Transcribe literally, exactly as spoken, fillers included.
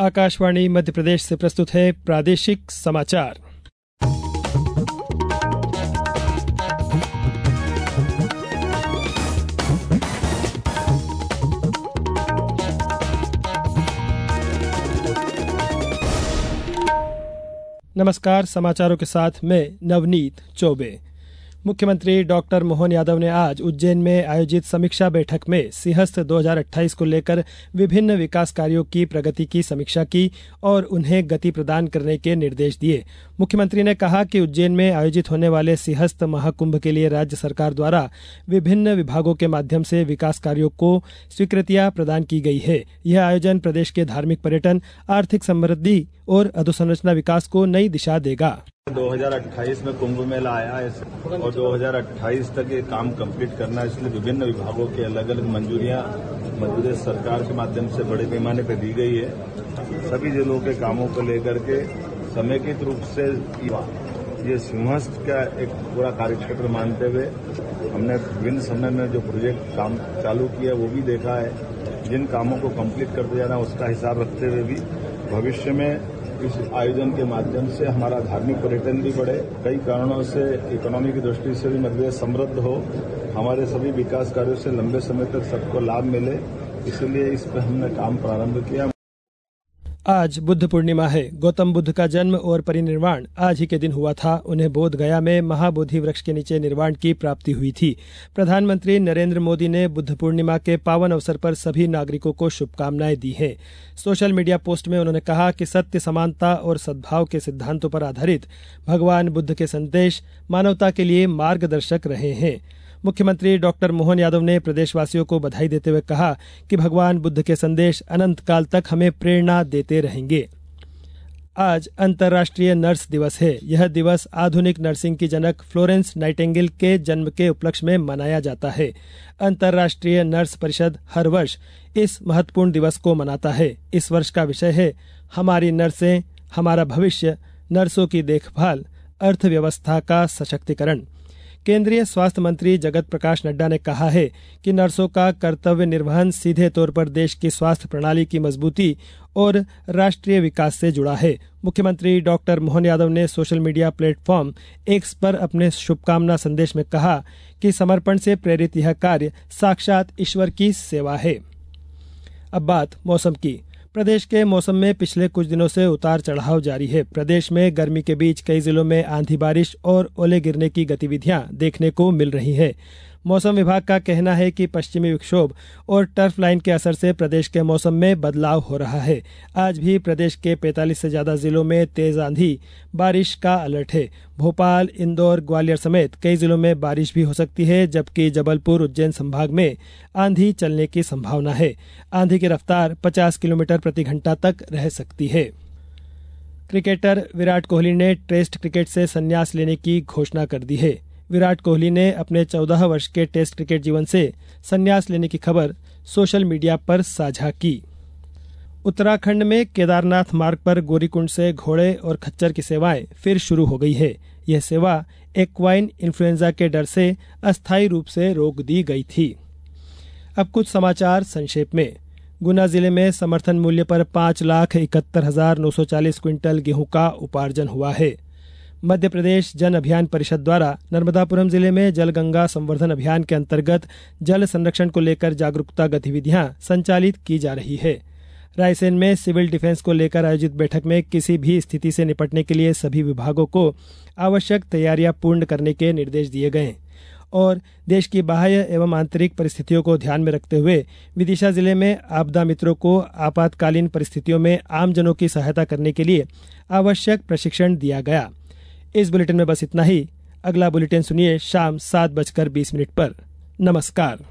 आकाशवाणी मध्य प्रदेश से प्रस्तुत है प्रादेशिक समाचार। नमस्कार, समाचारों के साथ मैं नवनीत चौबे। मुख्यमंत्री डॉक्टर मोहन यादव ने आज उज्जैन में आयोजित समीक्षा बैठक में सिंहस्थ दो हज़ार अट्ठाईस को लेकर विभिन्न विकास कार्यों की प्रगति की समीक्षा की और उन्हें गति प्रदान करने के निर्देश दिए। मुख्यमंत्री ने कहा कि उज्जैन में आयोजित होने वाले सिंहस्थ महाकुंभ के लिए राज्य सरकार द्वारा विभिन्न विभागों के माध्यम से विकास कार्यों को स्वीकृतियां प्रदान की गई है। यह आयोजन प्रदेश के धार्मिक पर्यटन, आर्थिक समृद्धि और अधोसंरचना विकास को नई दिशा देगा। दो हज़ार अट्ठाईस में कुंभ मेला आया है और दो हज़ार अट्ठाईस तक ये काम कंप्लीट करना है, इसलिए विभिन्न विभागों की अलग अलग मंजूरियां मध्य प्रदेश सरकार के माध्यम से बड़े पैमाने पर दी गई है। सभी जिलों के कामों को लेकर के समेकित रूप से ये सिंहस्थ का एक पूरा कार्यक्षेत्र मानते हुए हमने विभिन्न समय में जो प्रोजेक्ट काम चालू किया वो भी देखा है। जिन कामों को कंप्लीट करते जाना उसका हिसाब रखते हुए भी भविष्य में इस आयोजन के माध्यम से हमारा धार्मिक पर्यटन भी बढ़े, कई कारणों से इकोनॉमी की दृष्टि से भी मध्य प्रदेश समृद्ध हो, हमारे सभी विकास कार्यों से लंबे समय तक सबको लाभ मिले, इसलिए इस पर हमने काम प्रारंभ किया। आज बुद्ध पूर्णिमा है। गौतम बुद्ध का जन्म और परिनिर्वाण आज ही के दिन हुआ था। उन्हें बोध गया में महाबोधि वृक्ष के नीचे निर्वाण की प्राप्ति हुई थी। प्रधानमंत्री नरेंद्र मोदी ने बुद्ध पूर्णिमा के पावन अवसर पर सभी नागरिकों को शुभकामनाएं दी हैं। सोशल मीडिया पोस्ट में उन्होंने कहा कि सत्य, समानता और सद्भाव के सिद्धांतों पर आधारित भगवान बुद्ध के संदेश मानवता के लिए मार्गदर्शक रहे हैं। मुख्यमंत्री डॉक्टर मोहन यादव ने प्रदेशवासियों को बधाई देते हुए कहा कि भगवान बुद्ध के संदेश अनंत काल तक हमें प्रेरणा देते रहेंगे। आज अंतर्राष्ट्रीय नर्स दिवस है। यह दिवस आधुनिक नर्सिंग की जनक फ्लोरेंस नाइटिंगेल के जन्म के उपलक्ष्य में मनाया जाता है। अंतर्राष्ट्रीय नर्स परिषद हर वर्ष इस महत्वपूर्ण दिवस को मनाता है। इस वर्ष का विषय है हमारी नर्सें, हमारा भविष्य, नर्सों की देखभाल, अर्थव्यवस्था का सशक्तिकरण। केंद्रीय स्वास्थ्य मंत्री जगत प्रकाश नड्डा ने कहा है कि नर्सों का कर्तव्य निर्वहन सीधे तौर पर देश की स्वास्थ्य प्रणाली की मजबूती और राष्ट्रीय विकास से जुड़ा है। मुख्यमंत्री डॉक्टर मोहन यादव ने सोशल मीडिया प्लेटफॉर्म एक्स पर अपने शुभकामना संदेश में कहा कि समर्पण से प्रेरित यह कार्य साक्षात ईश्वर की सेवा है। अब बात मौसम की। प्रदेश के मौसम में पिछले कुछ दिनों से उतार चढ़ाव जारी है। प्रदेश में गर्मी के बीच कई जिलों में आंधी, बारिश और ओले गिरने की गतिविधियां देखने को मिल रही है। मौसम विभाग का कहना है कि पश्चिमी विक्षोभ और टर्फ लाइन के असर से प्रदेश के मौसम में बदलाव हो रहा है। आज भी प्रदेश के पैंतालीस से ज्यादा जिलों में तेज आंधी, बारिश का अलर्ट है। भोपाल, इंदौर, ग्वालियर समेत कई जिलों में बारिश भी हो सकती है, जबकि जबलपुर, उज्जैन संभाग में आंधी चलने की संभावना है। आंधी की रफ्तार पचास किलोमीटर प्रति घंटा तक रह सकती है। क्रिकेटर विराट कोहली ने टेस्ट क्रिकेट से संन्यास लेने की घोषणा कर दी है। विराट कोहली ने अपने चौदह वर्ष के टेस्ट क्रिकेट जीवन से संन्यास लेने की खबर सोशल मीडिया पर साझा की। उत्तराखंड में केदारनाथ मार्ग पर गौरीकुंड से घोड़े और खच्चर की सेवाएं फिर शुरू हो गई है। यह सेवा एक्वाइन इन्फ्लुएंजा के डर से अस्थायी रूप से रोक दी गई थी। अब कुछ समाचार संक्षेप में। गुना जिले में समर्थन मूल्य पर पाँच लाख इकहत्तर हजार नौ सौ चालीस क्विंटल गेहूं का उपार्जन हुआ है। मध्य प्रदेश जन अभियान परिषद द्वारा नर्मदापुरम जिले में जल गंगा संवर्धन अभियान के अंतर्गत जल संरक्षण को लेकर जागरूकता गतिविधियां संचालित की जा रही है। रायसेन में सिविल डिफेंस को लेकर आयोजित बैठक में किसी भी स्थिति से निपटने के लिए सभी विभागों को आवश्यक तैयारियां पूर्ण करने के निर्देश दिए गए और देश की बाह्य एवं आंतरिक परिस्थितियों को ध्यान में रखते हुए विदिशा जिले में आपदा मित्रों को आपातकालीन परिस्थितियों में आमजनों की सहायता करने के लिए आवश्यक प्रशिक्षण दिया गया। इस बुलेटिन में बस इतना ही। अगला बुलेटिन सुनिए शाम सात बजकर बीस मिनट पर। नमस्कार।